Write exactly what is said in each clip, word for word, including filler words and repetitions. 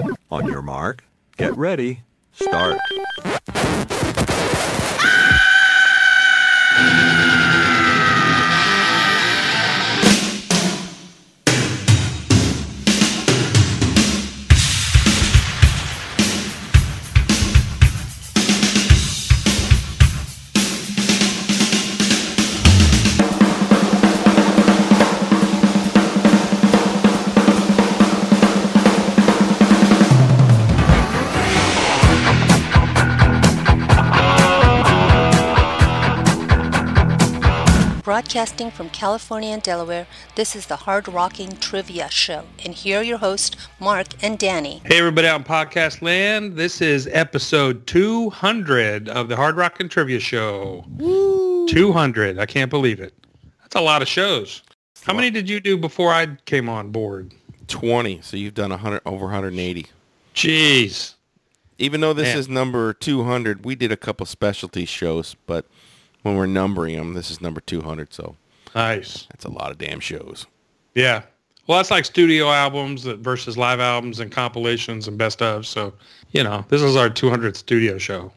On your mark, get ready, start. Broadcasting from California and Delaware, this is the Hard Rocking Trivia Show. And here are your hosts, Mark and Danny. Hey, everybody out in podcast land. This is episode two hundred of the Hard Rocking Trivia Show. Woo. two hundred. I can't believe it. That's a lot of shows. How many did you do before I came on board? twenty. So you've done one hundred, over one hundred eighty. Jeez. Even though this Man. is number two hundred, we did a couple specialty shows, but when we're numbering them, this is number two hundred, so Nice. that's a lot of damn shows. Yeah. Well, that's like studio albums versus live albums and compilations and best of. So, you know, this is our two hundredth studio show.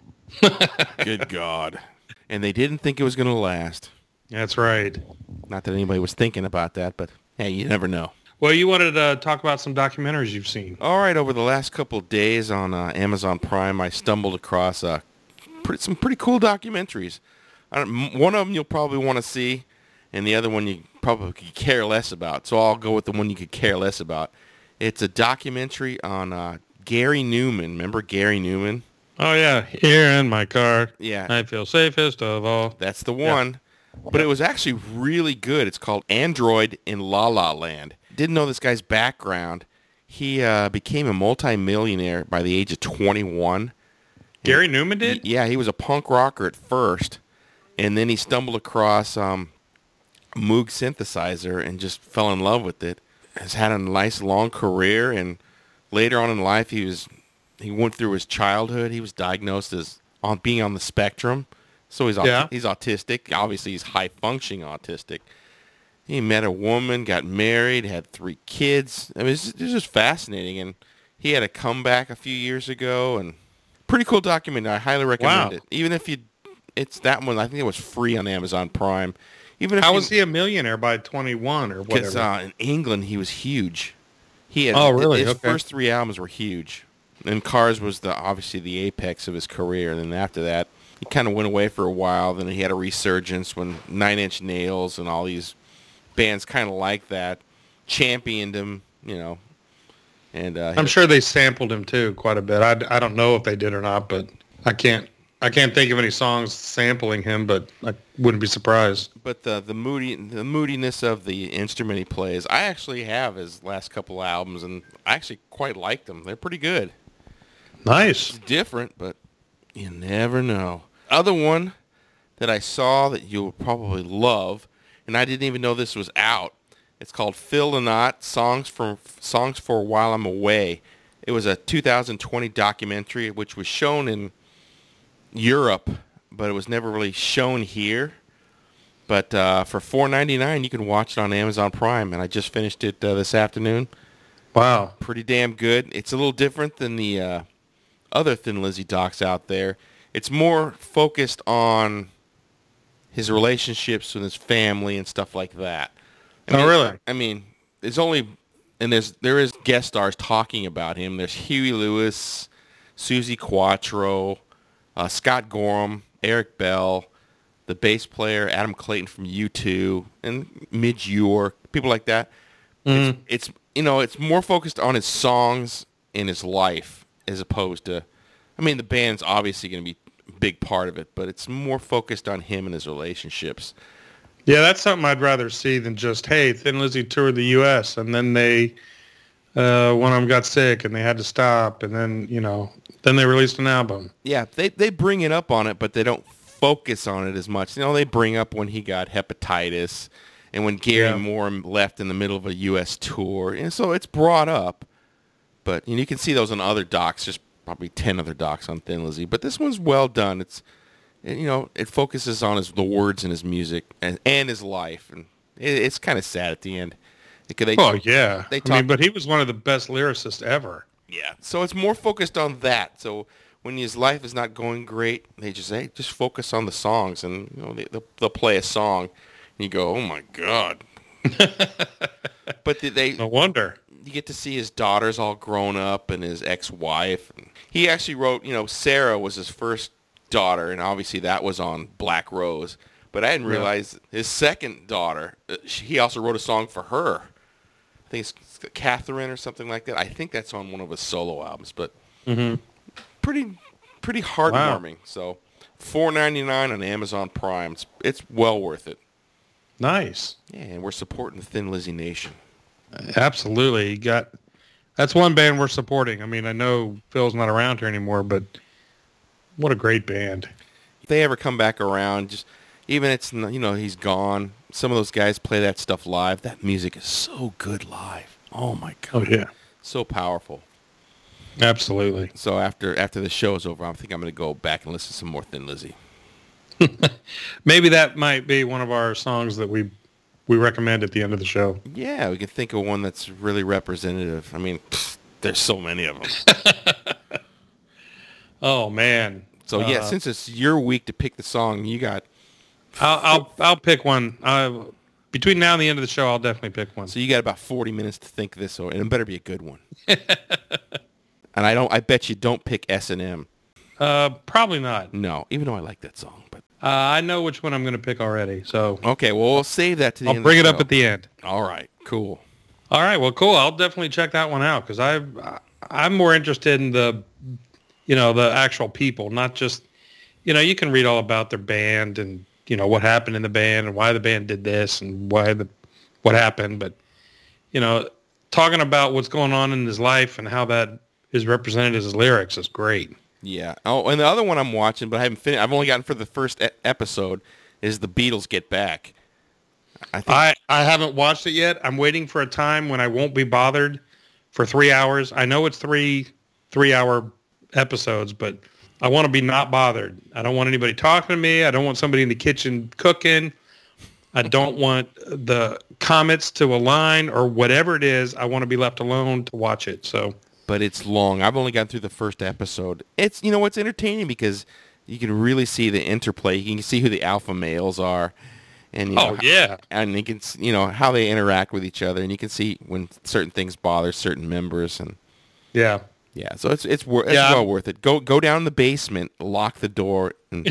Good God. And they didn't think it was going to last. That's right. Not that anybody was thinking about that, but hey, you never know. Well, you wanted to talk about some documentaries you've seen. All right, over the last couple of days on uh, Amazon Prime, I stumbled across uh, pretty, some pretty cool documentaries. I don't, one of them you'll probably want to see, and the other one you probably could care less about. So I'll go with the one you could care less about. It's a documentary on uh, Gary Newman. Remember Gary Newman? Oh, yeah. Here in my car. Yeah. I feel safest of all. That's the one. Yeah. But it was actually really good. It's called Android in La La Land. Didn't know this guy's background. He uh, became a multimillionaire by the age of twenty-one. Gary Newman did? Yeah, he was a punk rocker at first. And then he stumbled across um, a Moog synthesizer and just fell in love with it. Has had a nice long career, and later on in life, he was he went through his childhood. He was diagnosed as on being on the spectrum, so he's Yeah. he's autistic. Obviously, he's high functioning autistic. He met a woman, got married, had three kids. I mean, it's, it's just fascinating. And he had a comeback a few years ago, and pretty cool documentary. I highly recommend Wow. it. Even if you. It's that one. I think it was free on Amazon Prime. Even if How you, was he a millionaire by twenty-one or Because whatever? uh, in England he was huge. He had, Oh, really? His Okay. first three albums were huge, and Cars was the obviously the apex of his career. And then after that, he kind of went away for a while. Then he had a resurgence when Nine Inch Nails and all these bands kind of like that championed him. You know, and uh, I'm sure they sampled him too quite a bit. I, I don't know if they did or not, but I can't I can't think of any songs sampling him, but I wouldn't be surprised. But the the moody the moodiness of the instrument he plays, I actually have his last couple albums, and I actually quite like them. They're pretty good. Nice. It's different, but you never know. Other one that I saw that you'll probably love, and I didn't even know this was out. It's called Phil the Knot, Songs for Songs for While I'm Away. It was a two thousand twenty documentary which was shown in Europe, but it was never really shown here. But uh, for four ninety-nine, you can watch it on Amazon Prime, and I just finished it uh, this afternoon. Wow. Pretty damn good. It's a little different than the uh, other Thin Lizzy docs out there. It's more focused on his relationships with his family and stuff like that. I Oh, mean, really? I mean, there's only and there's there is guest stars talking about him. There's Huey Lewis, Susie Quattro, uh, Scott Gorham, Eric Bell, the bass player Adam Clayton from U two, and Midge Ure, people like that. Mm. It's, it's you know it's more focused on his songs and his life as opposed to, I mean, the band's obviously going to be a big part of it, but it's more focused on him and his relationships. Yeah, that's something I'd rather see than just, hey, Thin Lizzy toured the U S and then they, uh, one of them got sick and they had to stop, and then, you know, then they released an album. Yeah, they they bring it up on it, but they don't focus on it as much. You know, they bring up when he got hepatitis and when Gary Yeah. Moore left in the middle of a U S tour, and so it's brought up. But you know, you can see those on other docs, just probably ten other docs on Thin Lizzy. But this one's well done. It's you know, it focuses on his the words in his music and, and his life, and it, it's kind of sad at the end. Because they, Oh, yeah. They I talk, mean, but he was one of the best lyricists ever. Yeah, so it's more focused on that. So when his life is not going great, they just say, hey, just focus on the songs, and you know they, they'll, they'll play a song, and you go, oh my god. But they, they No wonder. You get to see his daughters all grown up and his ex-wife. He actually wrote, you know, Sarah was his first daughter, and obviously that was on Black Rose. But I didn't realize yeah. his second daughter, he also wrote a song for her. I think it's Catherine or something like that. I think that's on one of his solo albums, but mm-hmm. pretty pretty heartwarming. Wow. So four ninety-nine on Amazon Prime. It's, it's well worth it. Nice. Yeah, and we're supporting the Thin Lizzy Nation. Absolutely. You got that's one band we're supporting. I mean, I know Phil's not around here anymore, but what a great band. If they ever come back around, just even it's you know he's gone. Some of those guys play that stuff live. That music is so good live. Oh my god. Oh yeah. So powerful. Absolutely. So after after the show is over, I think I'm going to go back and listen to some more Thin Lizzy. Maybe that might be one of our songs that we we recommend at the end of the show. Yeah, we can think of one that's really representative. I mean, pfft, there's so many of them. Oh man. So yeah, uh, since it's your week to pick the song, you got. I'll I'll, I'll pick one. Uh, between now and the end of the show, I'll definitely pick one. So you got about forty minutes to think this, and it better be a good one. And I don't. I bet you don't pick S and M. Uh, probably not. No, even though I like that song, but uh, I know which one I'm going to pick already. So okay, well we'll save that to the I'll end. I'll bring of the it show. up at the end. All right, cool. All right, well, cool. I'll definitely check that one out because I I'm more interested in the, you know, the actual people, not just, you know, you can read all about their band and you know what happened in the band and why the band did this and why the what happened, but you know, talking about what's going on in his life and how that is represented as his lyrics is great. Yeah. Oh, and the other one I'm watching, but I haven't finished. I've only gotten for the first e- episode. Is the Beatles Get Back? I, think I I haven't watched it yet. I'm waiting for a time when I won't be bothered for three hours. I know it's three three hour episodes, but I want to be not bothered. I don't want anybody talking to me. I don't want somebody in the kitchen cooking. I don't want the comments to align or whatever it is. I want to be left alone to watch it. So. But it's long. I've only gotten through the first episode. It's, you know, it's entertaining because you can really see the interplay. You can see who the alpha males are. And, you know, oh, yeah. And you can, you know, how they interact with each other. And you can see when certain things bother certain members. And yeah. Yeah, so it's it's, wor- it's yeah. well worth it. Go go down in the basement, lock the door. And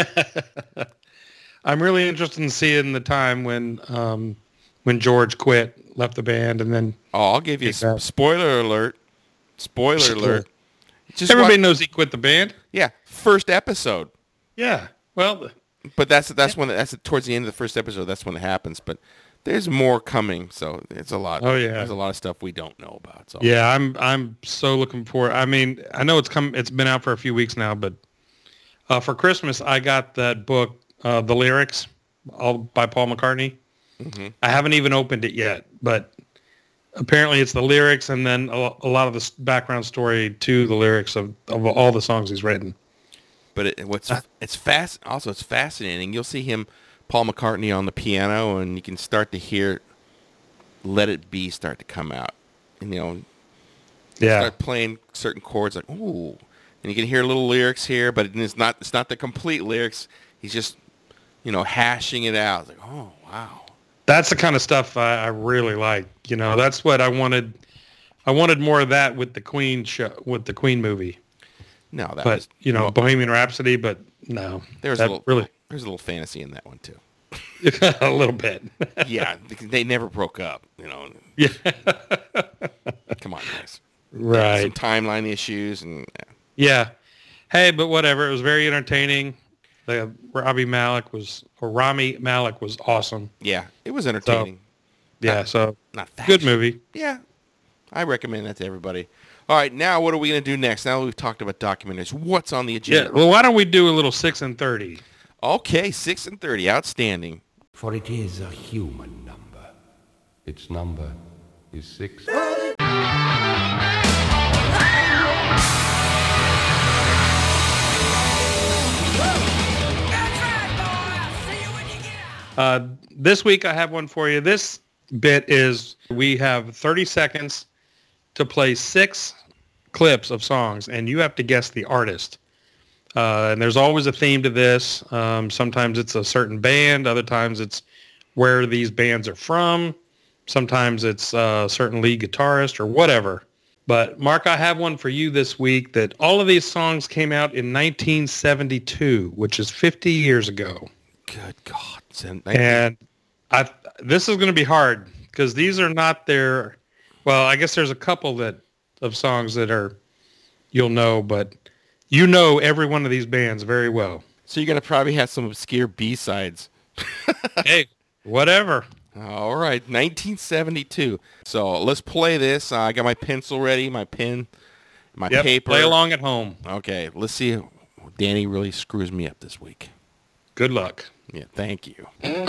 I'm really interested in seeing the time when um, when George quit, left the band, and then... Oh, I'll give you a sp- spoiler alert. Spoiler alert. Just Everybody watch, knows he quit the band. Yeah, first episode. Yeah, well... But that's that's when that's towards the end of the first episode. That's when it happens. But there's more coming, so it's a lot. Oh yeah, there's a lot of stuff we don't know about. So. Yeah, I'm I'm so looking forward. I mean, I know it's come. It's been out for a few weeks now, but uh, for Christmas I got that book, uh, The Lyrics, all by Paul McCartney. Mm-hmm. I haven't even opened it yet, but apparently it's the lyrics and then a, a lot of the background story to the lyrics of, of all the songs he's written. But it, what's it's fast. Also, it's fascinating. You'll see him, Paul McCartney, on the piano, and you can start to hear "Let It Be" start to come out. And, you know, yeah, start playing certain chords like ooh, and you can hear little lyrics here, but it's not it's not the complete lyrics. He's just, you know, hashing it out. It's like, oh wow, that's the kind of stuff I, I really like. You know, that's what I wanted. I wanted more of that with the Queen show, with the Queen movie. No, that but, was you know, well, Bohemian Rhapsody, but no. There's a little really there's a little fantasy in that one too. A little bit. Yeah, they never broke up, you know. Yeah. Come on, guys. Right. Some timeline issues and yeah. yeah. Hey, but whatever. It was very entertaining. The Robbie Malek was or Rami Malek was awesome. Yeah, it was entertaining. So, yeah, not, so not that good movie. Yeah. I recommend that to everybody. All right, now what are we going to do next? Now that we've talked about documentaries, what's on the agenda? Yeah, well, why don't we do a little six and thirty? Okay, six and thirty, outstanding. For it is a human number. Its number is six. Uh, this week I have one for you. This bit is we have thirty seconds to play six clips of songs, and you have to guess the artist. Uh, and there's always a theme to this. Um, sometimes it's a certain band. Other times it's where these bands are from. Sometimes it's a certain lead guitarist or whatever. But, Mark, I have one for you this week that all of these songs came out in nineteen seventy-two, which is fifty years ago. Good God. And I, this is going to be hard because these are not their, well, I guess there's a couple that of songs that are, you'll know, but you know every one of these bands very well. So you're going to probably have some obscure B-sides. Hey, whatever. All right, nineteen seventy-two. So let's play this. Uh, I got my pencil ready, my pen, my yep, paper. Play along at home. Okay, let's see if Danny really screws me up this week. Good luck. Yeah, thank you.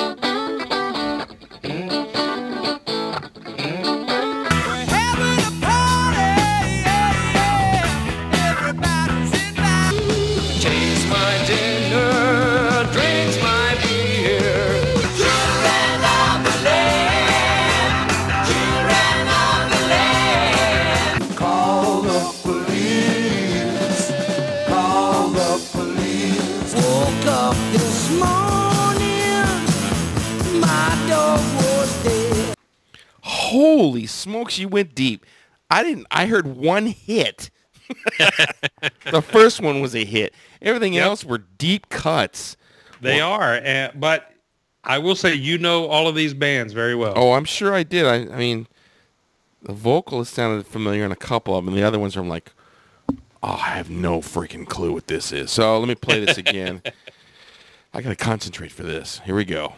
Holy smokes, you went deep. I didn't. I heard one hit. The first one was a hit. Everything yep. else were deep cuts. They well, are, uh, but I will say you know all of these bands very well. Oh, I'm sure I did. I, I mean, the vocalist sounded familiar in a couple of them. The other ones I'm like, oh, I have no freaking clue what this is. So let me play this again. I got to concentrate for this. Here we go.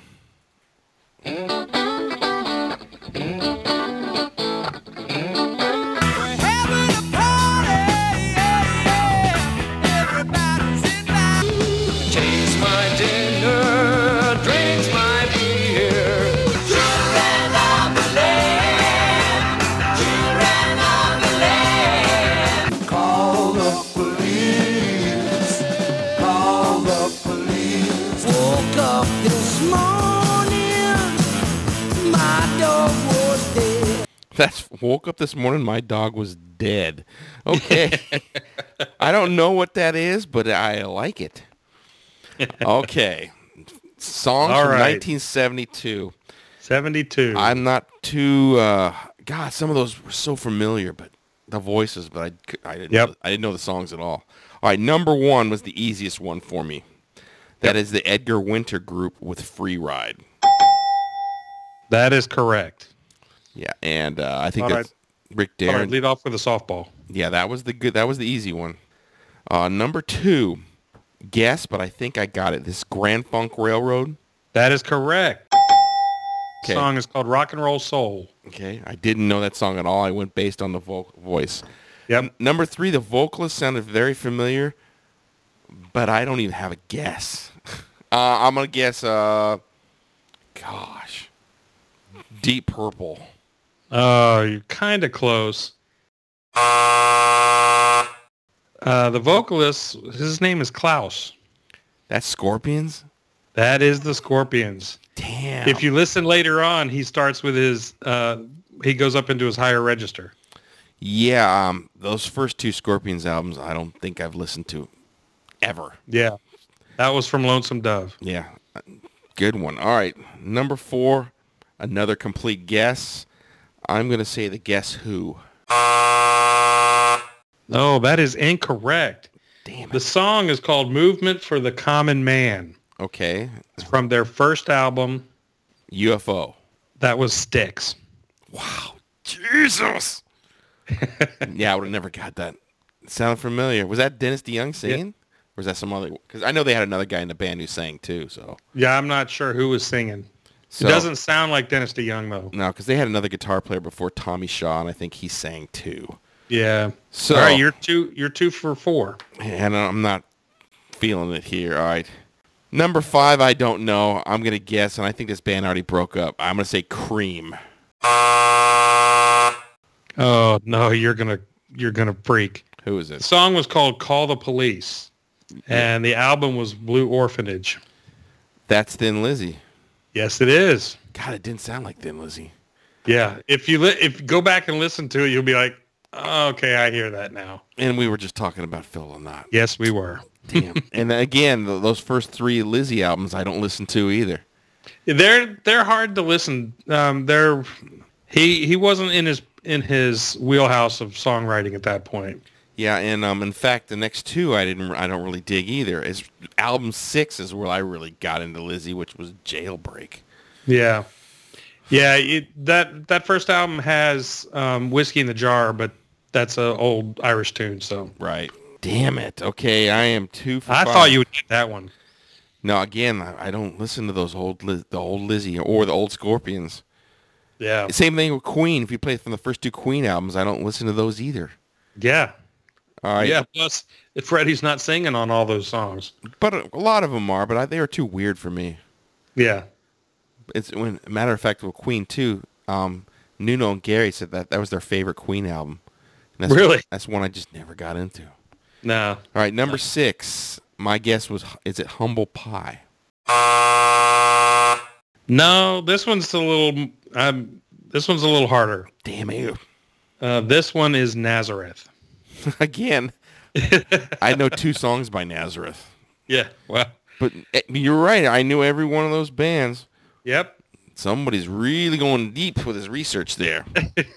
That's woke up this morning, my dog was dead. Okay. I don't know what that is, but I like it. Okay. Songs All from right. nineteen seventy-two. seventy-two. I'm not too, uh, God, some of those were so familiar, but the voices, but I, I, didn't, yep. know, I didn't know the songs at all. All right, number one was the easiest one for me. That yep. is the Edgar Winter Group with Free Ride. That is correct. Yeah, and uh, I think All that's right. Rick Darren. All right, lead off with a softball. Yeah, that was the good. That was the easy one. Uh, number two, guess, but I think I got it. This Grand Funk Railroad. That is correct. Okay. The song is called Rock and Roll Soul. Okay, I didn't know that song at all. I went based on the vo- voice. Yep. N- number three, the vocalist sounded very familiar, but I don't even have a guess. uh, I'm gonna guess. Uh, gosh, Deep Purple. Oh, you're kind of close. Uh, the vocalist, his name is Klaus. That's Scorpions? That is the Scorpions. Damn. If you listen later on, he starts with his, uh, he goes up into his higher register. Yeah, um, those first two Scorpions albums, I don't think I've listened to ever. Yeah, that was from Lonesome Dove. Yeah, good one. All right, number four, another complete guess. I'm going to say the Guess Who. No, that is incorrect. Damn it. The song is called Movement for the Common Man. Okay. It's from their first album. U F O. That was Styx. Wow. Jesus. Yeah, I would have never got that. It sounded familiar. Was that Dennis DeYoung singing? Yeah. Or was that some other? Because I know they had another guy in the band who sang too. So. Yeah, I'm not sure who was singing. So, it doesn't sound like Dennis DeYoung, though. No, because they had another guitar player before Tommy Shaw, and I think he sang too. Yeah. So, all right, you're two. You're two for four. And I'm not feeling it here. All right. Number five, I don't know. I'm gonna guess, and I think this band already broke up. I'm gonna say Cream. Oh no, you're gonna you're gonna freak. Who is it? The song was called "Call the Police," and the album was Blue Orphanage. That's Thin Lizzy. Yes, it is. God, it didn't sound like Thin Lizzy. Yeah, if you li- if you go back and listen to it, you'll be like, Okay, I hear that now. And we were just talking about Phil Lynott. Yes, we were. Damn. And then again, th those first three Lizzie albums I don't listen to either. They're they're hard to listen. Um, they're he he wasn't in his in his wheelhouse of songwriting at that point. Yeah, and um, in fact, the next two I didn't I don't really dig either. Is album six is where I really got into Lizzie, which was Jailbreak. Yeah, yeah. It, that that first album has um, Whiskey in the Jar, but that's an old Irish tune. So Right. Damn it. Okay, I am two for I five. thought you would get that one. No, again, I, I don't listen to those old Liz, the old Lizzie or the old Scorpions. Yeah, Same thing with Queen. If you play from the first two Queen albums, I don't listen to those either. yeah, All right. yeah. Plus, if Freddie's not singing on all those songs. But a, a lot of them are, but I, they are too weird for me. Yeah, It's when, matter of fact, with Queen too. Um, Nuno and Gary said that that was their favorite Queen album. And that's, Really? That's one I just never got into. no. All right, number six. My guess was, is it Humble Pie? No, this one's a little. Um, this one's a little harder. Damn you. Uh, this one is Nazareth. Again, I know two songs by Nazareth. Yeah. Well. But eh, you're right. I knew every one of those bands. Yep. Somebody's really going deep with his research there.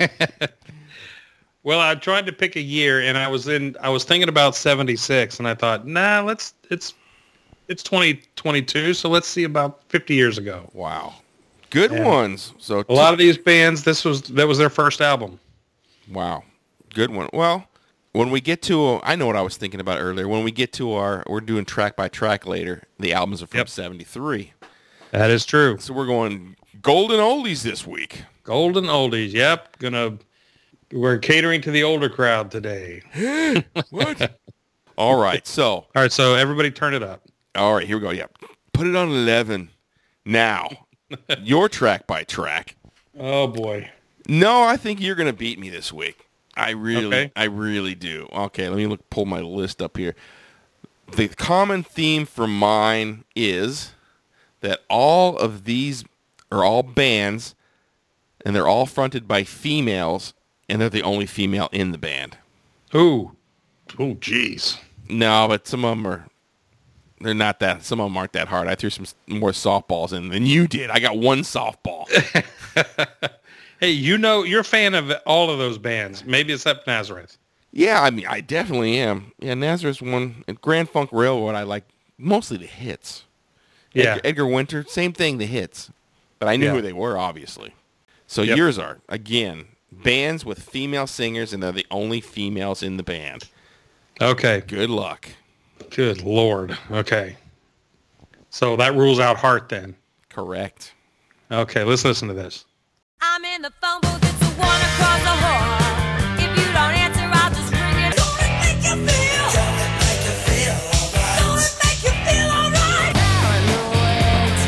Well, I tried to pick a year, and I was in. I was thinking about seventy-six, and I thought, nah, let's. It's, it's twenty twenty-two, so let's see about fifty years ago. Wow. Good Yeah. ones. So A lot of these bands, this was that was their first album. Wow. Good one. Well, when we get to, I know what I was thinking about earlier. When we get to our, we're doing track by track later. The albums are from Yep. seventy-three. That is true. So we're going golden oldies this week. Golden oldies. Yep. Gonna. We're catering to the older crowd today. What? All right. So, All right, so everybody turn it up. all right, here we go. Yep. Put it on eleven. Now, your track by track. Oh boy. No, I think you're going to beat me this week. I really, Okay. I really do. Okay, let me look, pull my list up here. The common theme for mine is that all of these are all bands, and they're all fronted by females, and they're the only female in the band. Ooh. Oh, jeez. No, but some of them are, they're not that, some of them aren't that hard. I threw some s- more softballs in than you did. I got one softball. Hey, you know, you're a fan of all of those bands, maybe except Nazareth. Yeah, I mean, I definitely am. Yeah, Nazareth's one. And Grand Funk Railroad, I like mostly the hits. Yeah. Edgar, Edgar Winter, same thing, the hits. But I knew Yeah. who they were, obviously. So Yep. yours are, again, bands with female singers, and they're the only females in the band. Okay. Good luck. Good Lord. Okay. So that rules out Heart then. Correct. Okay, let's listen to this. I'm in the phone booth, it's a one across the hall. If you don't answer, I'll just ring it. Don't it make you feel? Don't it make you feel alright? Don't it make you feel alright? Paranoid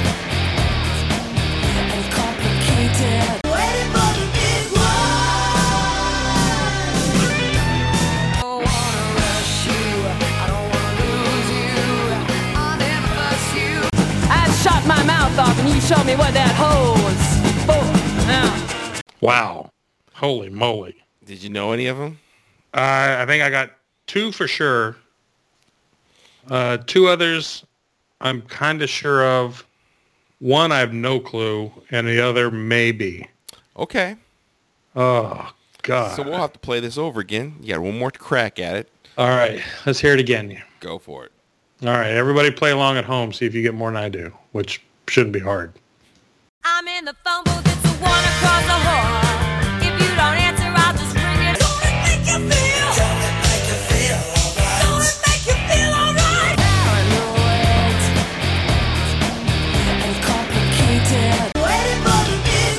and complicated. Waiting for the big one. I don't wanna rush you. I don't wanna lose you. I'll never bust you. I shot my mouth off and you showed me what that holds. Now. Wow. Holy moly. Did you know any of them? Uh, I think I got two for sure. Uh, two others I'm kind of sure of. One I have no clue, and the other maybe. Okay. Oh, God. So we'll have to play this over again. You got one more crack at it. All right, let's hear it again. Go for it. All right, everybody play along at home, see if you get more than I do, which shouldn't be hard. I'm in the phone booth, it's the one across the hall. If you don't answer, I'll just ring it. Don't it make you feel? Don't it make you feel alright? Don't it make you feel alright? Paranoid and complicated. Waiting for the big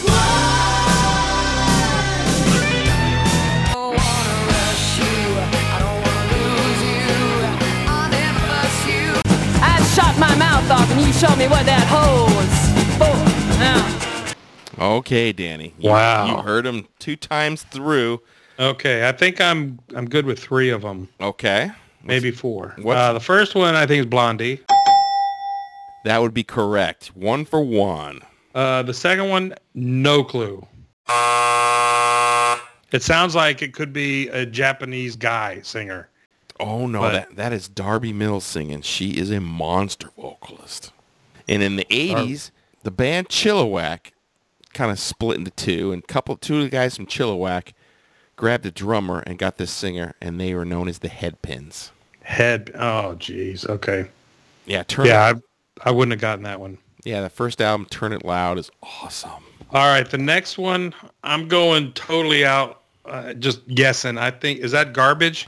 one. I don't wanna rush you. I don't wanna lose you. I'll never bust you. I shot my mouth off and you showed me what that holds. Now. Okay, Danny. You, Wow. You heard them two times through. Okay, I think I'm I'm good with three of them, Okay. maybe four. what's- Uh, the first one I think is Blondie. That would be correct. One for one. Uh, the second one, no clue. It sounds like it could be a Japanese guy singer. Oh, no, But- that that is Darby Mills singing. She is a monster vocalist. And in the eighties, the band Chilliwack kind of split into two, and couple two of the guys from Chilliwack grabbed a drummer and got this singer, and they were known as the Headpins. Head. Oh, geez. Okay. Yeah, turn Yeah, it, I, I wouldn't have gotten that one. yeah, the first album, Turn It Loud, is awesome. All right, the next one, I'm going totally out, uh, just guessing. I think, is that Garbage?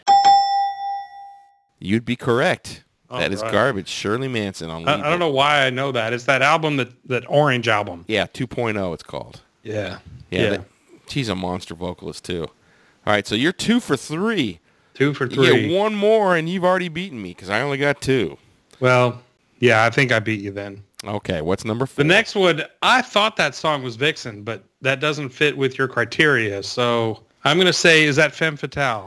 You'd be correct. All that is right. Garbage. Shirley Manson on I, lead I don't know why I know that. It's that album, that, that Orange album. Yeah, two point oh it's called. Yeah. Yeah, Yeah. that- she's a monster vocalist too. All right, so you're two for three. Two for You three. get one more, and you've already beaten me because I only got two. Well, yeah, I think I beat you then. Okay, what's number four? The next one, I thought that song was Vixen, but that doesn't fit with your criteria. So I'm going to say, is that Femme Fatale?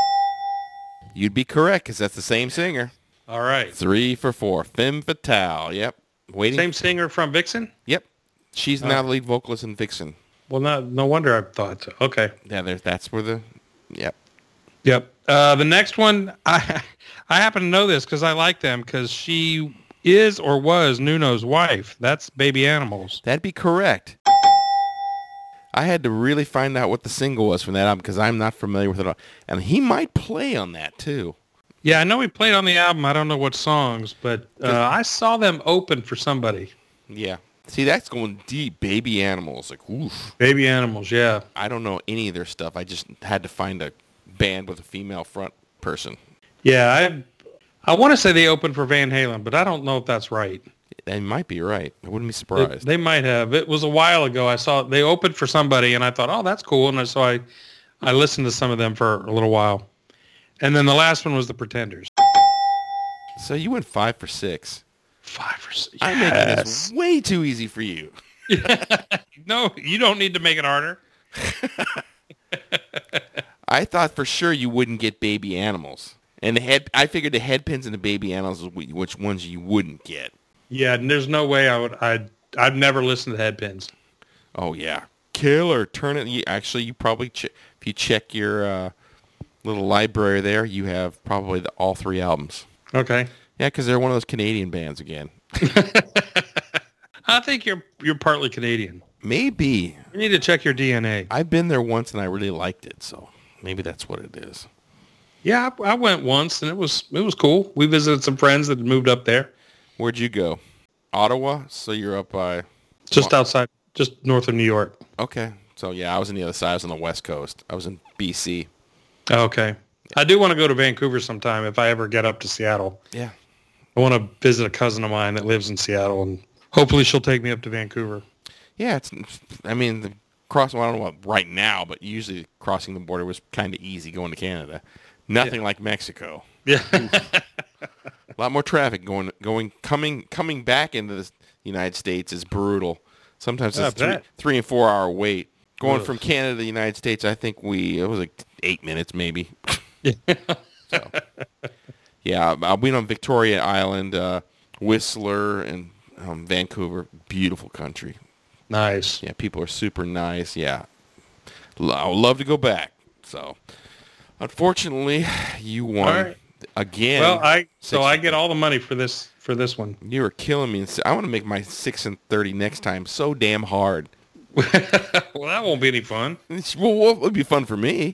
You'd be correct because that's the same singer. All right. Three for four. Femme Fatale. Yep. Waiting. Same singer from Vixen? Yep. She's now the lead vocalist in Vixen. Well, not, no wonder I thought so. Okay. Yeah, there's, that's where the... Yep. Yep. Uh, the next one, I I happen to know this because I like them because she is or was Nuno's wife. That's Baby Animals. That'd be correct. I had to really find out what the single was from that album because I'm not familiar with it at all. And he might play on that too. Yeah, I know he played on the album. I don't know what songs, but uh, I saw them open for somebody. Yeah. See, that's going deep. Baby Animals. Like, oof. Baby Animals, yeah. I don't know any of their stuff. I just had to find a band with a female front person. Yeah, I I want to say they opened for Van Halen, but I don't know if that's right. They might be right. I wouldn't be They, surprised. they might have. It was a while ago. I saw they opened for somebody, and I thought, oh, that's cool. And so I, I listened to some of them for a little while. And then the last one was the Pretenders. So you went five for six. Five or six. I'm making this way too easy for you. No, you don't need to make it harder. I thought for sure you wouldn't get Baby Animals. And the head, I figured the Headpins and the Baby Animals was wh- which ones you wouldn't get. Yeah, and there's no way I would. I'd. I've never listened to Headpins. Oh, yeah. Killer. Turn it. You, actually, you probably, che- if you check your uh, little library there, you have probably the, all three albums. Okay. Yeah, because they're one of those Canadian bands again. I think you're you're partly Canadian. Maybe. You need to check your D N A. I've been there once and I really liked it, so maybe that's what it is. Yeah, I, I went once and it was it was cool. We visited some friends that had moved up there, Where'd you go? Ottawa? So you're up by... just outside, just north of New York. Okay. So, yeah, I was on the other side. I was on the West Coast. I was in B C. Okay. I do want to go to Vancouver sometime if I ever get up to Seattle. Yeah. I want to visit a cousin of mine that lives in Seattle, and hopefully she'll take me up to Vancouver. Yeah, it's... I mean, the cross... Well, I don't know about right now, but usually crossing the border was kind of easy going to Canada. Nothing like Mexico. Yeah. A lot more traffic going, going, coming, coming back into the United States is brutal. Sometimes I it's three, bet. three and four hour wait. Going Ugh. from Canada to the United States, I think we, it was like eight minutes maybe. So, yeah, I've been on Victoria Island, uh, Whistler, and um, Vancouver. Beautiful country. Nice. Yeah, people are super nice. Yeah. L- I would love to go back. So, unfortunately, you won All right. again. Well, I so Six I and get all the money for this for this one. You are killing me. I want to make my six and thirty next time so damn hard. Well, that won't be any fun. It's, well, well, it would be fun for me.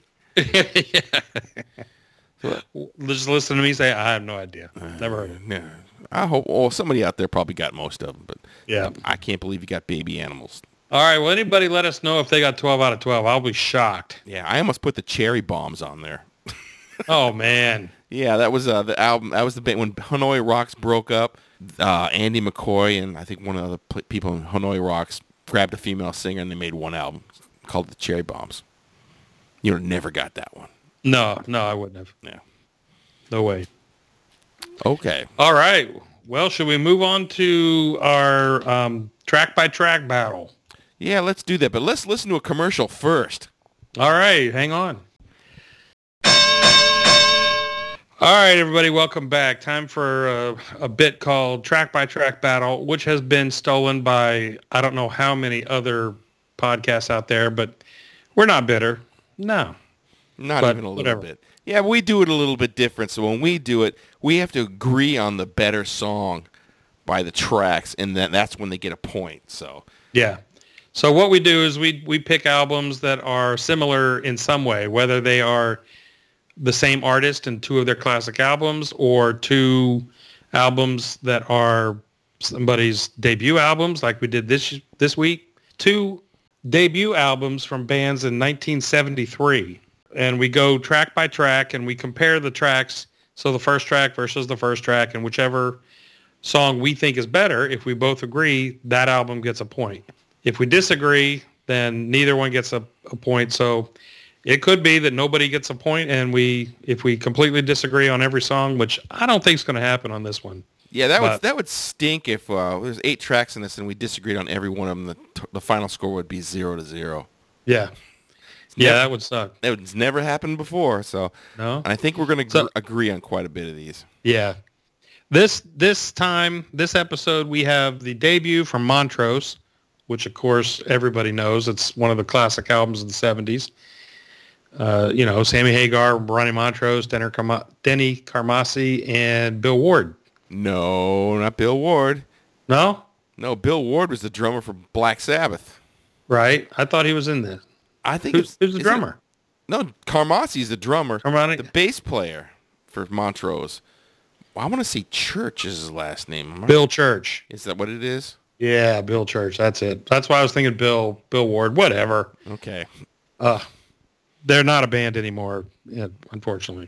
Just listen to me say, I have no idea. Never heard of it. Yeah, I hope. Well, somebody out there probably got most of them, but Yeah. I can't believe you got Baby Animals. All right. Well, anybody let us know if they got twelve out of twelve. I'll be shocked. Yeah, I almost put the Cherry Bombs on there. Oh, man. Yeah, that was uh, the album. That was the band when Hanoi Rocks broke up. Uh, Andy McCoy and I think one of the p- people in Hanoi Rocks grabbed a female singer and they made one album called the Cherry Bombs. You never got that one. No, no, I wouldn't have. Yeah. No way. Okay. All right. Well, should we move on to our um, track-by-track battle? Yeah, let's do that. But let's listen to a commercial first. All right. Hang on. All right, everybody, welcome back. Time for a, a bit called Track by Track Battle, which has been stolen by I don't know how many other podcasts out there, but we're not bitter. No. Not But even a little whatever. bit. Yeah, we do it a little bit different. So when we do it, we have to agree on the better song by the tracks, and then that's when they get a point. So Yeah. So what we do is we we pick albums that are similar in some way, whether they are the same artist in two of their classic albums or two albums that are somebody's debut albums, like we did this this week. Two debut albums from bands in nineteen seventy-three. And we go track by track and we compare the tracks. So the first track versus the first track, and whichever song we think is better, if we both agree, that album gets a point. If we disagree, then neither one gets a, a point. So it could be that nobody gets a point, and we, if we completely disagree on every song, which I don't think is going to happen on this one. yeah, that But- would that would stink if uh, there's eight tracks in this and we disagreed on every one of them. The, t- the final score would be zero to zero. Yeah. Yeah, never- that would suck. That has never happened before. So No? I think we're going to So- agree on quite a bit of these. Yeah. This this time, this episode, we have the debut from Montrose, which, of course, everybody knows. It's one of the classic albums of the seventies. Uh, you know, Sammy Hagar, Ronnie Montrose, Denny, Carma- Denny Carmassi, and Bill Ward. No, not Bill Ward. No? No, Bill Ward was the drummer for Black Sabbath. Right? I thought he was in this. I think Who's, it's, who's the is it- drummer? No, Carmassi's the drummer. Carmani- The bass player for Montrose. Well, I want to say Church is his last name. Am I- Bill Church. Is that what it is? Yeah, Bill Church. That's it. That's why I was thinking Bill Bill Ward. Whatever. Okay. Uh, they're not a band anymore, yeah, unfortunately.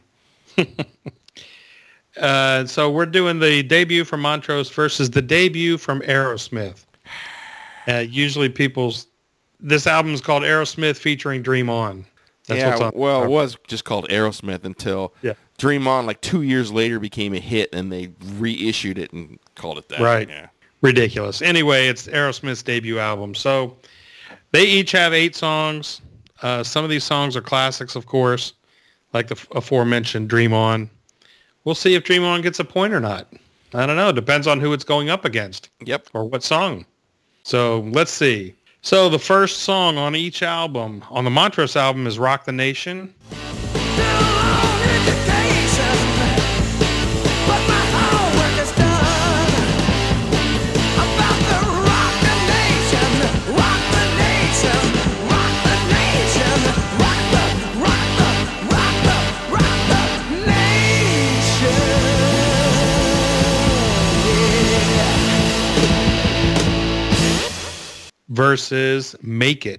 uh, so we're doing the debut from Montrose versus the debut from Aerosmith. Uh, usually people's... This album is called Aerosmith featuring Dream On. That's yeah, what's on. well, it was just called Aerosmith until Yeah. Dream On, like two years later, became a hit, and they reissued it and called it that. Right. Yeah. Ridiculous. Anyway, it's Aerosmith's debut album. So they each have eight songs. Uh, some of these songs are classics, of course, like the f- aforementioned Dream On. We'll see if Dream On gets a point or not. I don't know. Depends on who it's going up against Yep. or what song. So let's see. So the first song on each album, on the Montrose album, is Rock the Nation. Versus Make It.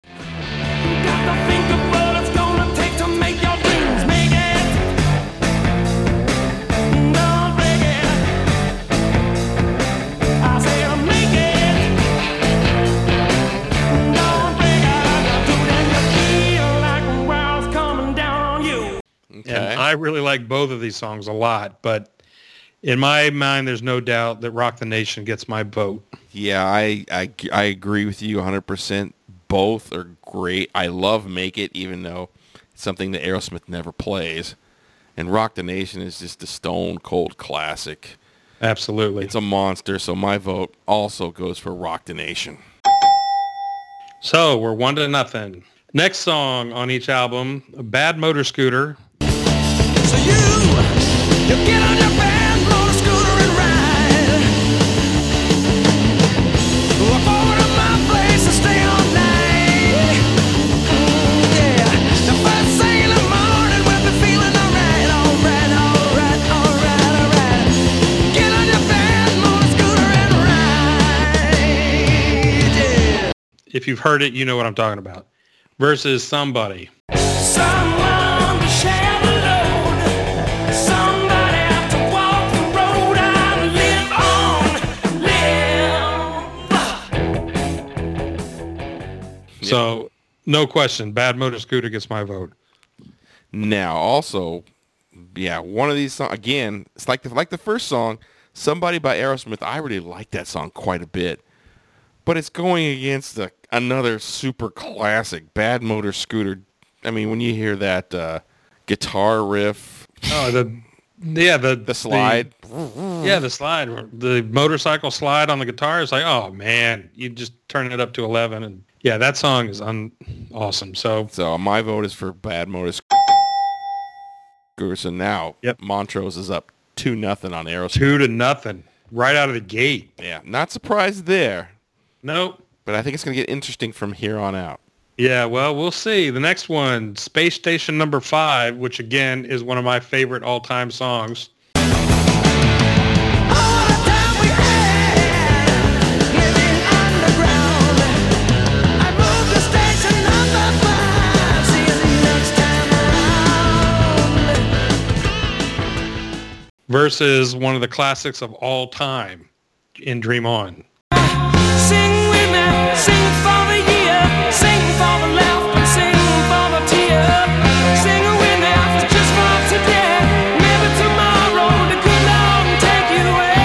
Okay. And I really like both of these songs a lot, but in my mind, there's no doubt that Rock the Nation gets my vote. Yeah, I, I, I agree with you one hundred percent. Both are great. I love Make It, even though it's something that Aerosmith never plays. And Rock the Nation is just a stone cold classic. Absolutely. It's a monster, so my vote also goes for Rock the Nation. So we're one to nothing. Next song on each album, Bad Motor Scooter. So you, you get on your bad motor scooter and ride. Walk over to my place and stay all night. Mm, yeah, the first thing in the morning we'll be feeling alright, alright, alright, alright, alright. Get on your bad motor scooter and ride. Yeah. If you've heard it, you know what I'm talking about. Versus Somebody. Someone to share the load. Somebody have to walk the road I live. So no question, Bad Motor Scooter gets my vote. Now, also, yeah, one of these songs, again, it's like the, like the first song, Somebody by Aerosmith. I really like that song quite a bit. But it's going against the, another super classic, Bad Motor Scooter. I mean, when you hear that uh, guitar riff, Oh, the yeah the the slide, the- yeah, the slide, the motorcycle slide on the guitar is like, oh man, you just turn it up to eleven, and Yeah, that song is un- awesome. So, So my vote is for Bad Motor Scooter. And now Yep. Montrose is up two nothing on Aerosmith. two to nothing right out of the gate. Yeah, not surprised there, Nope. but I think it's going to get interesting from here on out. Yeah, well, we'll see. The next one, Space Station Number Five, which again is one of my favorite all-time songs. Versus one of the classics of all time in Dream On. Sing with me, sing for the year, sing for the laugh and sing for the tear. Sing with me, just for today, maybe tomorrow the good Lord will take you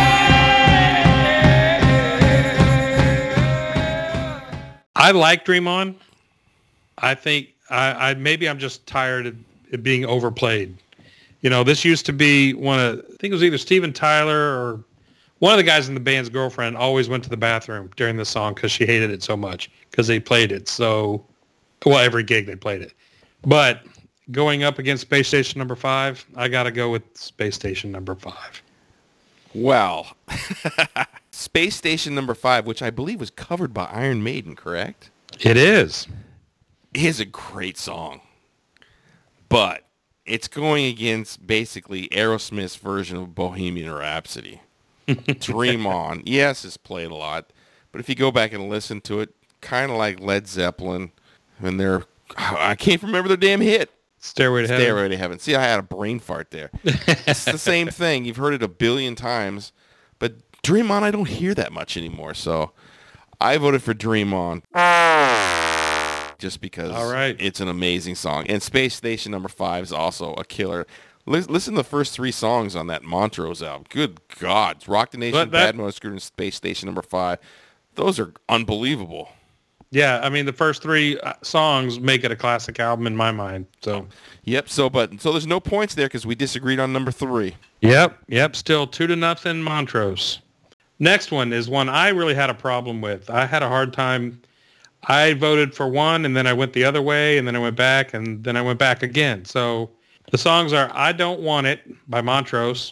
away. I like Dream On. I think I, I maybe I'm just tired of it being overplayed. You know, this used to be one of, I think it was either Steven Tyler or one of the guys in the band's girlfriend always went to the bathroom during this song because she hated it so much because they played it so, well, every gig they played it. But going up against Space Station Number Five, I got to go with Space Station Number Five. Well, Space Station Number Five, which I believe was covered by Iron Maiden, correct? It is. Is a great song, but it's going against basically Aerosmith's version of Bohemian Rhapsody. Dream On. Yes, it's played a lot, but if you go back and listen to it, kind of like Led Zeppelin, and they're, I can't remember their damn hit. Stairway to Heaven. Stairway to Heaven. See, I had a brain fart there. It's the same thing. You've heard it a billion times, but Dream On I don't hear that much anymore, so I voted for Dream On. Just because All right. It's an amazing song. And Space Station Number Five is also a killer. Listen, listen to the first three songs on that Montrose album. Good God. Rock the Nation, But that- Bad Motor Scooter, and Space Station Number Five. Those are unbelievable. Yeah, I mean, the first three uh, songs make it a classic album in my mind. So, Yep. So, but so there's no points there because we disagreed on number three. yep, yep, still two to nothing Montrose. Next one is one I really had a problem with. I had a hard time. I voted for one, and then I went the other way, and then I went back, and then I went back again. So the songs are I Don't Want It by Montrose.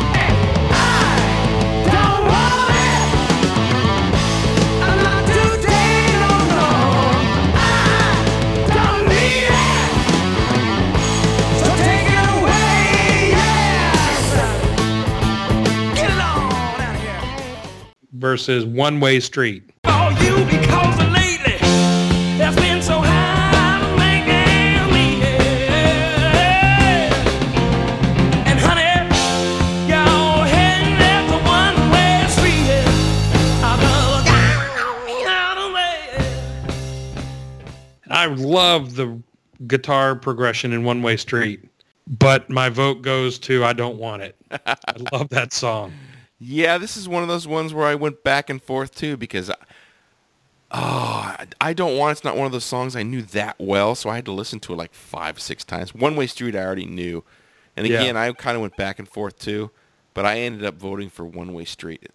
Versus One Way Street. For you because lately there's been so high making me. And honey, you're heading at the one-way street. I'm out of way. I love the guitar progression in One Way Street, but my vote goes to I Don't Want It. I love that song. Yeah, this is one of those ones where I went back and forth too because, I, oh, I Don't Want It's not one of those songs I knew that well, so I had to listen to it like five, six times. One Way Street I already knew, and Yeah. again I kind of went back and forth too, but I ended up voting for One Way Street.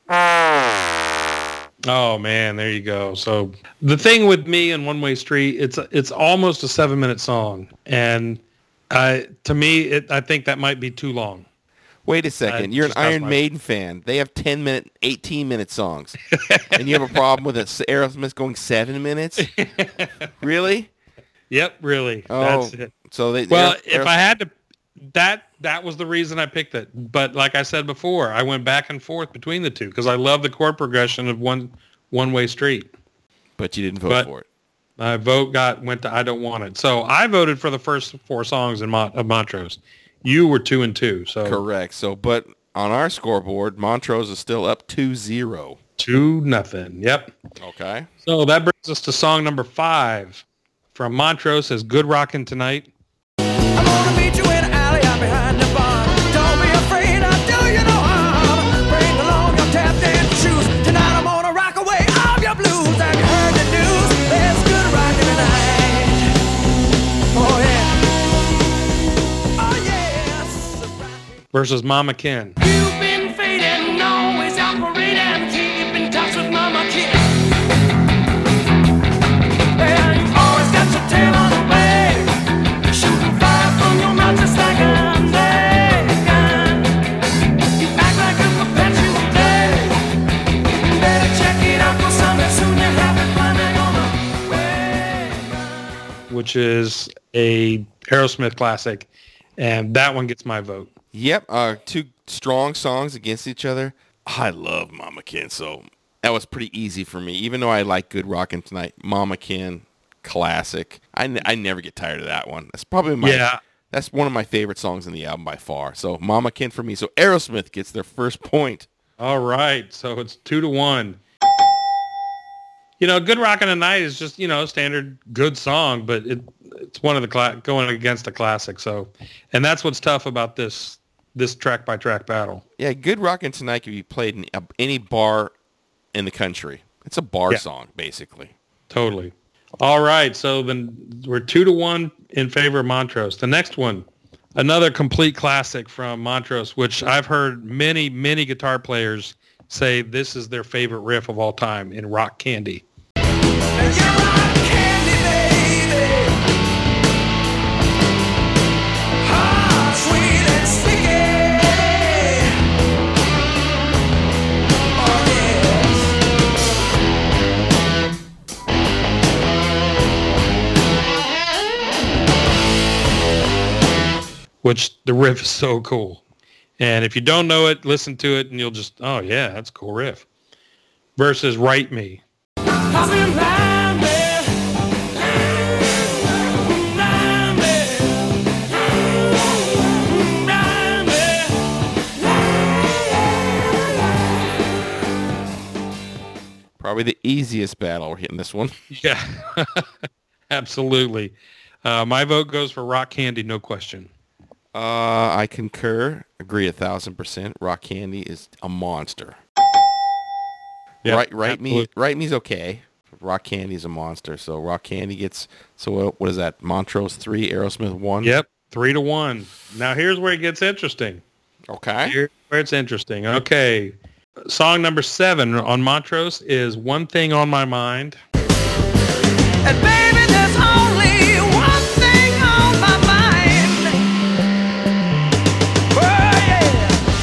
Oh man, there you go. So the thing with me and One Way Street, it's it's almost a seven minute song, and I to me, it, I think that might be too long. Wait a second, Uh, you're an just that's Iron my- Maiden fan. They have ten minute, eighteen minute songs, and you have a problem with it, Aerosmith going seven minutes? Really? Yep, really. Oh, That's it. so they. Well, Aeros- if I had to, that that was the reason I picked it. But like I said before, I went back and forth between the two because I love the chord progression of one One Way Street. but you didn't vote but- for it. My vote got went to I Don't Want It. So I voted for the first four songs in Mon- of Montrose. You were two and two, so Correct. So, but on our scoreboard, Montrose is still up two zero. two nothing. Yep. Okay. So that brings us to song number five from Montrose as Good Rockin' Tonight. I'm gonna meet you in an alley out behind the bar. Don't be afraid, I'll do you no harm. Bring along your tap dance shoes. Tonight I'm gonna rock away all your blues. Have you heard the news? There's good rockin' tonight. Oh yeah. Oh yes. Versus Mama Ken. You've been fading, always operating. Keep in touch with Mama Ken. which is a Aerosmith classic, and that one gets my vote. Yep, uh, two strong songs against each other. I love Mama Ken, so that was pretty easy for me. Even though I like Good Rockin' Tonight, Mama Ken, classic. I, n- I never get tired of that one. That's probably my Yeah. That's one of my favorite songs in the album by far. So Mama Ken for me. So Aerosmith gets their first point. All right, so it's two to one. You know, Good Rockin' Tonight is just, you know, standard good song, but it it's one of the cla- going against a classic. So, and that's what's tough about this this track by track battle. Yeah, Good Rockin' Tonight can be played in a- any bar in the country. It's a bar Yeah. song, basically. Totally. All right, so then we're two to one in favor of Montrose. The next one, another complete classic from Montrose, which I've heard many, many guitar players say this is their favorite riff of all time in Rock Candy. Which the riff is so cool. And if you don't know it, listen to it and you'll just, oh yeah, that's a cool riff. Versus Write Me. Probably the easiest battle we're hitting this one. Yeah, absolutely. Uh, my vote goes for Rock Candy, no question. Uh, I concur. Agree a thousand percent. Rock Candy is a monster. Yeah, right, right me, absolutely. right me's okay. Rock Candy is a monster. So Rock Candy gets. So what, what is that? Montrose three, Aerosmith one. Yep, three to one. Now here's where it gets interesting. Okay. Here's where it's interesting. Okay, song number seven on Montrose is One Thing on My Mind. And baby, there's only one thing on my mind. Oh, yeah.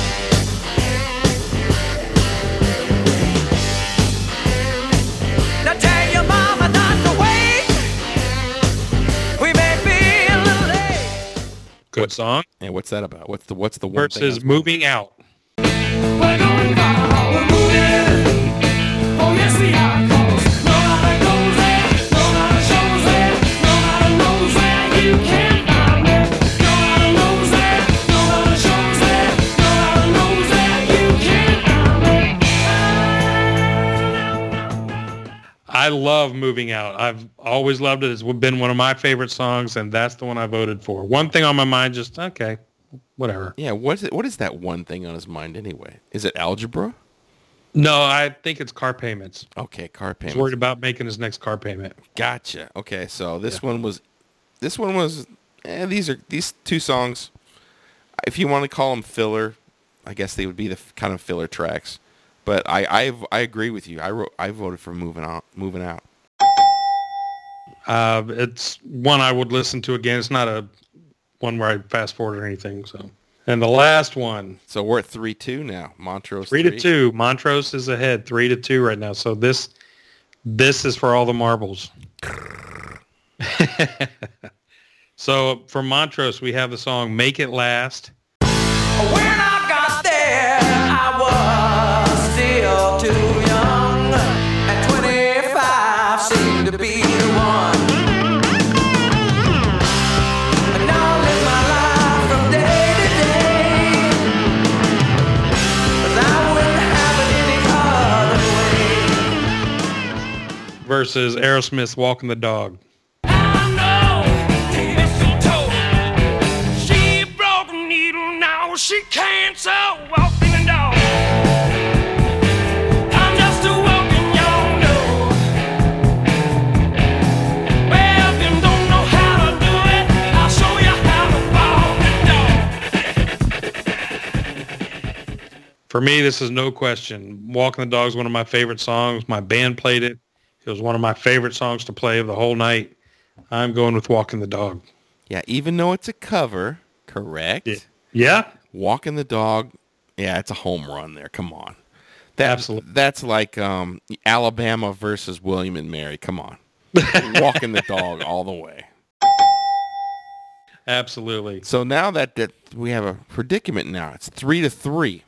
Now tell your mama not to wait. We may be a little late. Good song. And what's that about? What's the what's the one thing Versus that's- Moving Out. We're going far, we're moving. Oh, yes, we are. 'Cause nobody goes there, nobody shows there, nobody knows where you can find me. Nobody knows there, nobody shows there, nobody knows where you can find me. I love Moving Out. I've always loved it. It's been one of my favorite songs, and that's the one I voted for. One Thing on My Mind, just, okay, whatever. Yeah. What is it? What is that one thing on his mind anyway? Is it algebra? No, I think it's car payments. Okay, car He's payments. worried about making his next car payment. Gotcha. Okay, so this one was, this one was. Eh, these are these two songs. If you want to call them filler, I guess they would be the f- kind of filler tracks. But I I I agree with you. I wrote I voted for moving out. Moving out. Uh, it's one I would listen to again. It's not a one where I fast forward or anything. So, and the last one, So we're at three two now. Montrose three to two. Montrose is ahead, three to two right now. So this this is for all the marbles. So for Montrose, we have the song "Make It Last." When I got there, I was still too young, and twenty-five seemed to be the one. And now I live my life from day to day, 'cause I wouldn't have it any other way. Versus Aerosmith's "Walking the Dog." I know, mistletoe. She broke a needle, now she can't so walking the dog. I'm just a walking young dog. Well, if you don't know how to do it, I'll show you how to walk the dog. For me, this is no question. "Walking the Dog" is one of my favorite songs. My band played it. It was one of my favorite songs to play of the whole night. I'm going with "Walking the Dog." Yeah, even though it's a cover, correct? Yeah. Yeah? Walking the Dog, yeah, it's a home run there. Come on. That, Absolutely. That's like um, Alabama versus William and Mary. Come on. Walking the Dog all the way. Absolutely. So now that, that we have a predicament now, it's three to three.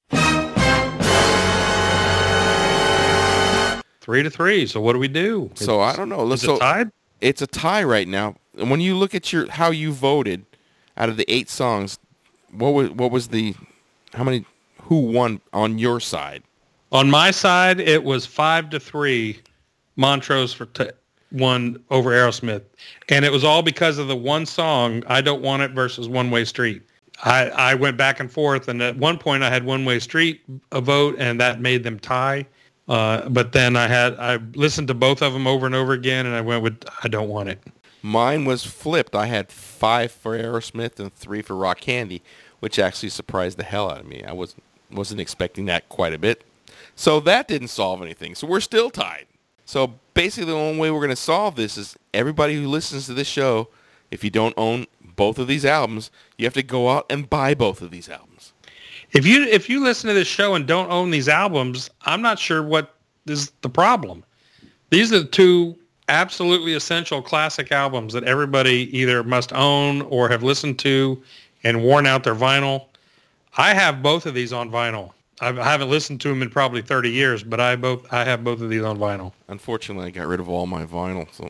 Three to three. So what do we do? So It's- I don't know. Is so it tied? It's a tie right now. And when you look at your how you voted out of the eight songs, what was what was the how many who won on your side? On my side, it was five to three. Montrose for t- won over Aerosmith, and it was all because of the one song "I Don't Want It" versus "One Way Street." I, I went back and forth, and at one point I had "One Way Street" a vote, and that made them tie. Uh, but then I had I listened to both of them over and over again, and I went with "I Don't Want It." Mine was flipped. I had five for Aerosmith and three for Rock Candy, which actually surprised the hell out of me. I wasn't wasn't expecting that quite a bit. So that didn't solve anything. So we're still tied. So basically the only way we're going to solve this is everybody who listens to this show, if you don't own both of these albums, you have to go out and buy both of these albums. If you if you listen to this show and don't own these albums, I'm not sure what is the problem. These are the two absolutely essential classic albums that everybody either must own or have listened to and worn out their vinyl. I have both of these on vinyl. I've, I haven't listened to them in probably thirty years, but I both I have both of these on vinyl. Unfortunately, I got rid of all my vinyl. So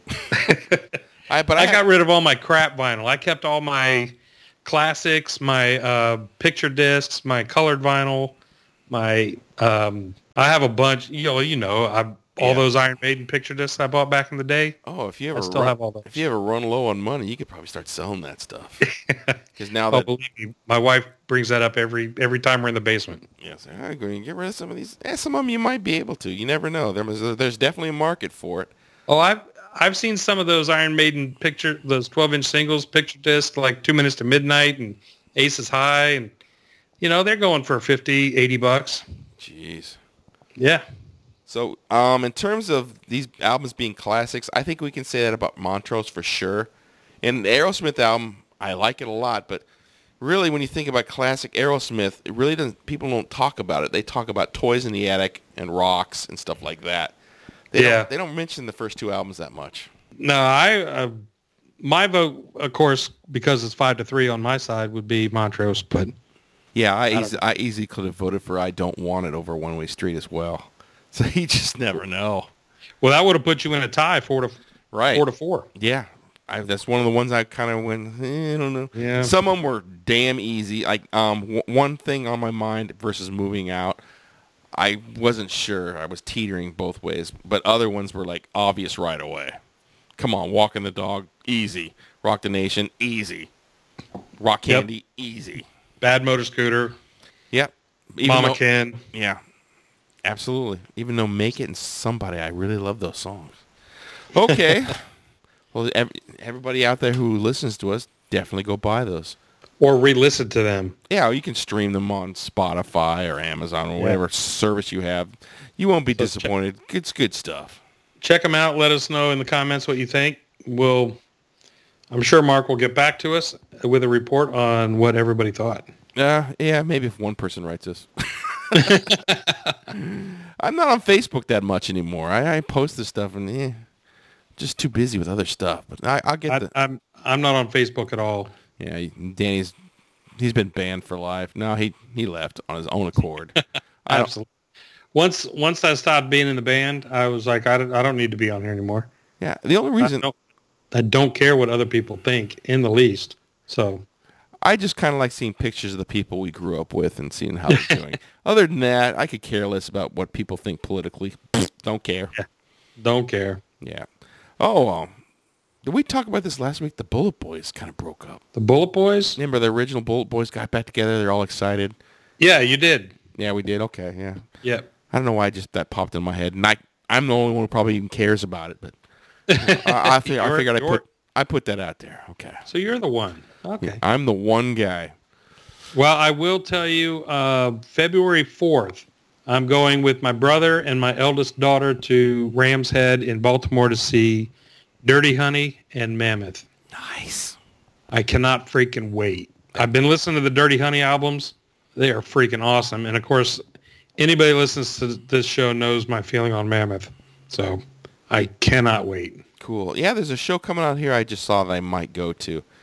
I but I, I have, got rid of all my crap vinyl. I kept all my classics, my uh, picture discs, my colored vinyl, my um, I have a bunch. You know, you know, I all Yeah. those Iron Maiden picture discs I bought back in the day. Oh, if you ever I still run, have all those. if you ever run low on money, you could probably start selling that stuff. Because now Oh, that believe me, my wife brings that up every every time we're in the basement. yes, I'm going to get rid of some of these. Eh, some of them you might be able to. You never know. There was, there's definitely a market for it. Oh, I've I've seen some of those Iron Maiden picture, those twelve inch singles picture discs, like Two Minutes to Midnight and Aces High, and you know they're going for fifty, eighty bucks. Jeez. Yeah. So, um, in terms of these albums being classics, I think we can say that about Montrose for sure. And the Aerosmith album, I like it a lot, but really when you think about classic Aerosmith, it really doesn't, people don't talk about it. They talk about Toys in the Attic and Rocks and stuff like that. They Yeah. Don't, they don't mention the first two albums that much. No, I uh, my vote, of course, because it's five to three on my side, would be Montrose. But Yeah, I, easy, I easily could have voted for I Don't Want It over One Way Street as well. So you just never know. well, that would have put you in a tie, four to Right. four to four. Yeah, I, that's one of the ones I kind of went, eh, I don't know. Yeah. Some of them were damn easy. Like um, w- one thing on my mind versus Moving Out, I wasn't sure. I was teetering both ways. But other ones were like obvious right away. Come on, Walking the Dog, easy. Rock the Nation, easy. Rock Yep. Candy, easy. Bad Motor Scooter, Yep. Even Mama though- Ken. Yeah, absolutely. Even though Make It and Somebody, I really love those songs. Okay. Well, ev- everybody out there who listens to us, definitely go buy those. Or re-listen to them. Yeah, you can stream them on Spotify or Amazon or Yeah. whatever service you have. You won't be So check- disappointed. It's good stuff. Check them out. Let us know in the comments what you think. We'll, I'm sure Mark will get back to us with a report on what everybody thought. Uh, yeah, maybe if one person writes us. I'm not on Facebook that much anymore. I, I post this stuff and eh, just too busy with other stuff. But I, I'll get I, the... I'm I'm not on Facebook at all. Yeah, he- Danny's he's been banned for life. No, he he left on his own accord. I don't, Absolutely. Once once I stopped being in the band, I was like, I don't, I don't need to be on here anymore. yeah, the only I reason don't, I don't care what other people think in the least. So I just kind of like seeing pictures of the people we grew up with and seeing how they're doing. Other than that, I could care less about what people think politically. Don't care. don't care. Yeah. Oh, um, did we talk about this last week? The Bullet Boys kind of broke up. The Bullet Boys? Remember the original Bullet Boys got back together? They're all excited. Yeah, you did. Yeah, we did. Okay, yeah. Yep. I don't know why just that popped in my head, and I I'm the only one who probably even cares about it, but I, I, fig- I You're- figured I you're- put I put that out there. Okay. So you're the one. Okay. I'm the one guy. Well, I will tell you, uh, February fourth, I'm going with my brother and my eldest daughter to Ram's Head in Baltimore to see Dirty Honey and Mammoth. Nice. I cannot freaking wait. I've been listening to the Dirty Honey albums. They are freaking awesome. And, of course, anybody who listens to this show knows my feeling on Mammoth. So I cannot wait. Cool. Yeah, there's a show coming out here I just saw that I might go to.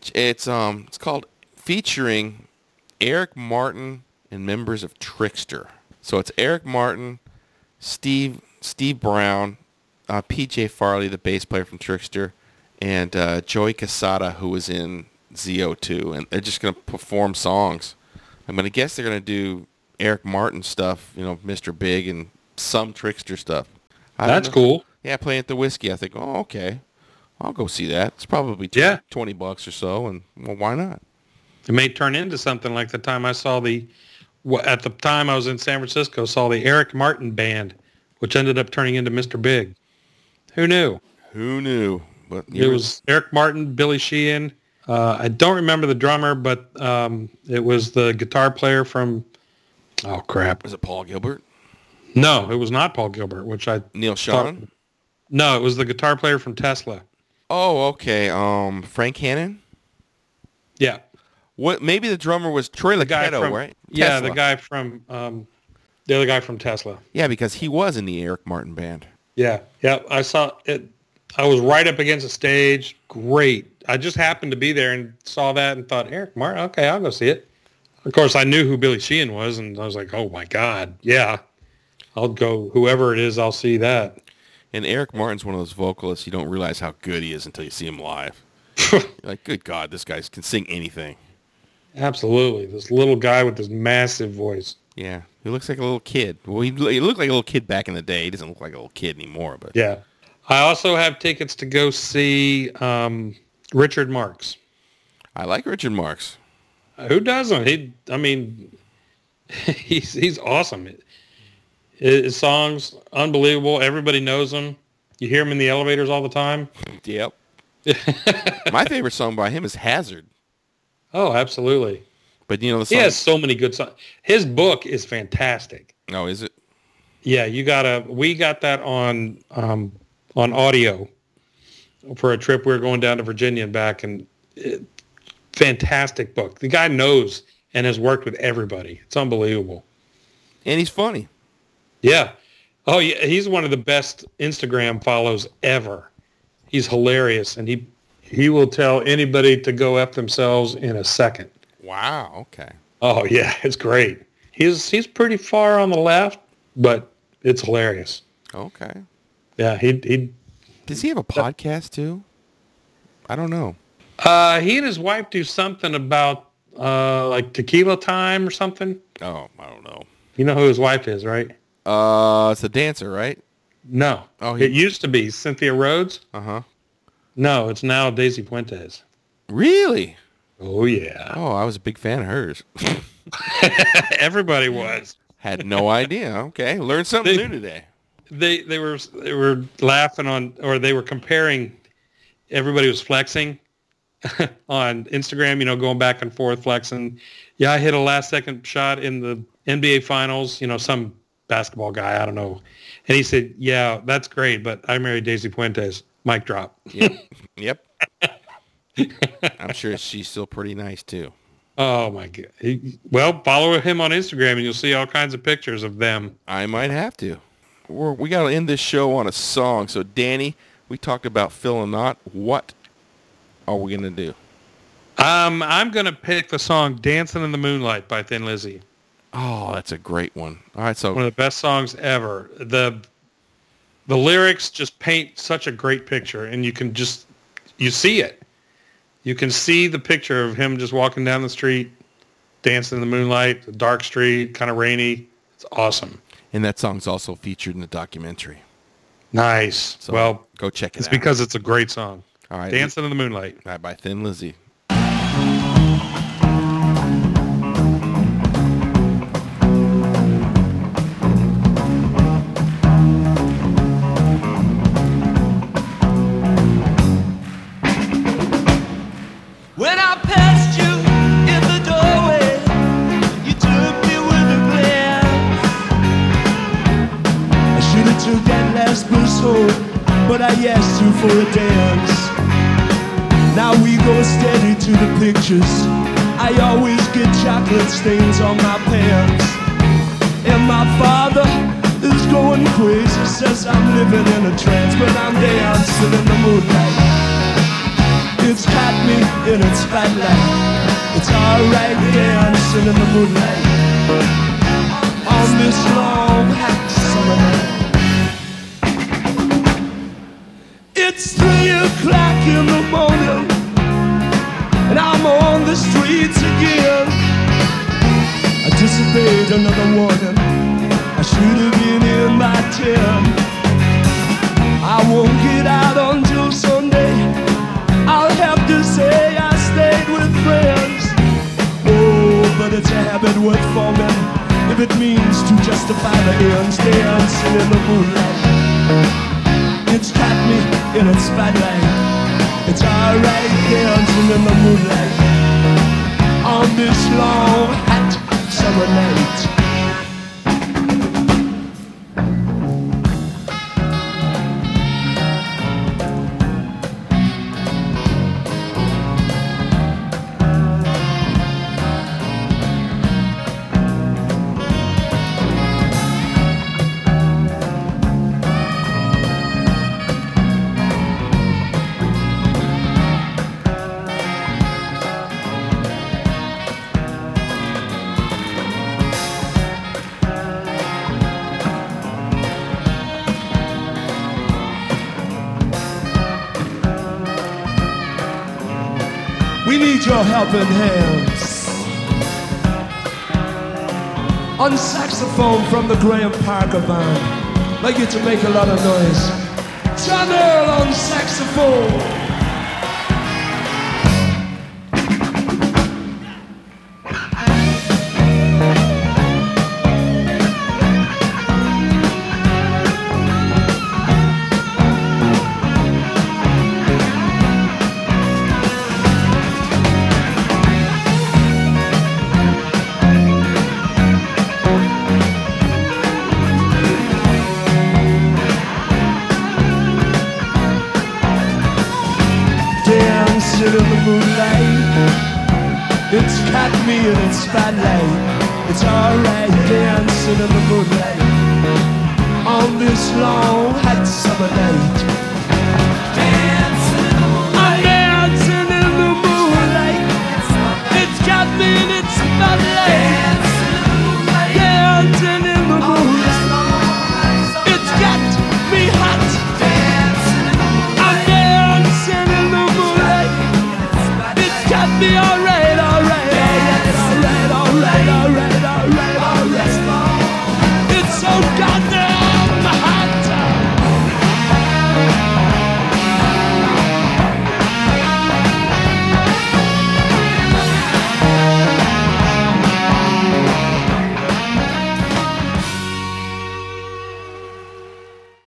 It's um, it's called featuring Eric Martin and members of Trickster. So it's Eric Martin, Steve Steve Brown, uh, P J Farley, the bass player from Trickster, and uh, Joey Casada, who was in Z O two, and they're just going to perform songs. I'm going to guess they're going to do Eric Martin stuff, you know, Mister Big, and some Trickster stuff. I That's don't know. cool. Yeah, playing at the Whiskey. I think, oh, okay, I'll go see that. It's probably t- Yeah. twenty bucks or so, and well, why not? It may turn into something like the time I saw the, wh- at the time I was in San Francisco, saw the Eric Martin band, which ended up turning into Mister Big. Who knew? Who knew? But It was Eric Martin, Billy Sheehan. Uh, I don't remember the drummer, but um, it was the guitar player from, oh, crap. Was it Paul Gilbert? No, it was not Paul Gilbert, which I Neil thought- Sean? No, it was the guitar player from Tesla. Oh, okay. Um, Frank Hannon? Yeah. What? Maybe the drummer was Troy The guy Lucetto, from, right? Yeah, Tesla. the guy from, um, the other guy from Tesla. Yeah, because he was in the Eric Martin band. Yeah, yeah. I saw it. I was right up against the stage. Great. I just happened to be there and saw that and thought, Eric Martin, okay, I'll go see it. Of course, I knew who Billy Sheehan was, and I was like, oh, my God, yeah. I'll go, whoever it is, I'll see that. And Eric Martin's one of those vocalists, you don't realize how good he is until you see him live. You're like, good God, this guy can sing anything. Absolutely. This little guy with this massive voice. Yeah, he looks like a little kid. Well, he, he looked like a little kid back in the day. He doesn't look like a little kid anymore. But Yeah. I also have tickets to go see um, Richard Marx. I like Richard Marx. Who doesn't? He, I mean, he's he's awesome. His songs, unbelievable. Everybody knows him. You hear him in the elevators all the time. Yep. My favorite song by him is Hazard. Oh, absolutely. But you know the He song. has so many good songs. His book is fantastic. Oh, is it? Yeah, you gotta. We got that on um, on audio for a trip we were going down to Virginia and back, and it, fantastic book. The guy knows and has worked with everybody. It's unbelievable. And he's funny. Yeah. Oh, yeah. He's one of the best Instagram follows ever. He's hilarious, and he he will tell anybody to go F themselves in a second. Wow. Okay. Oh, yeah. It's great. He's he's pretty far on the left, but it's hilarious. Okay. Yeah, he he Does he have a podcast too? I don't know. uh, he and his wife do something about uh, like tequila time or something. Oh, I don't know. You know who his wife is, right? Uh, it's a dancer, right? No. Oh, he- It used to be Cynthia Rhodes. Uh huh. No, it's now Daisy Fuentes. Really? Oh, yeah. Oh, I was a big fan of hers. Everybody was. Had no idea. Okay, learned something They- new today. They they were they were laughing on, or they were comparing. Everybody was flexing on Instagram, you know, going back and forth flexing. Yeah, I hit a last second shot in the N B A Finals. You know, some basketball guy, I don't know, and he said, "Yeah, that's great, but I married Daisy Fuentes." Mic drop. Yep. Yep. I'm sure she's still pretty nice too. Oh my God. He, well, follow him on Instagram, and you'll see all kinds of pictures of them. I might have to. We're, we got to end this show on a song. So, Danny, we talked about Phil and Knott. What are we going to do? Um, I'm gonna pick the song "Dancing in the Moonlight" by Thin Lizzy. Oh, that's a great one. All right, so One of the best songs ever. The the lyrics just paint such a great picture, and you can just you see it. You can see the picture of him just walking down the street, dancing in the moonlight, the dark street, kind of rainy. It's awesome. and that song's also featured in the documentary. Nice. So well, go check it it's out. because it's a great song. All right, Dancing in the Moonlight. All right, by Thin Lizzy. When I passed you in the doorway, you took me with a glance. I should have took that last bus home, but I asked you for a dance. Now we go steady to the pictures. I always get chocolate stains on my pants. And my father is going crazy, says I'm living in a trance, but I'm dancing in the moonlight. It's got me in its spotlight. It's alright dancing in the moonlight on this long hot summer night. It's three o'clock in the morning and I'm on the streets again. I disobeyed another warning. I should have been in by ten. I won't get out until Sunday. I'll have to say I stayed with friends. Oh, but it's a habit worth forming if it means to justify the ends. Dancing in the moonlight. It's got me in its spotlight. It's alright dancing in the moonlight on this long hot summer night. We need your helping hands. On saxophone from the Graham Parker band. I'd like you to make a lot of noise. John Earl on saxophone. Dancing in the moonlight. It's got me in its spotlight. It's alright dancing in the moonlight on this long hot summer night.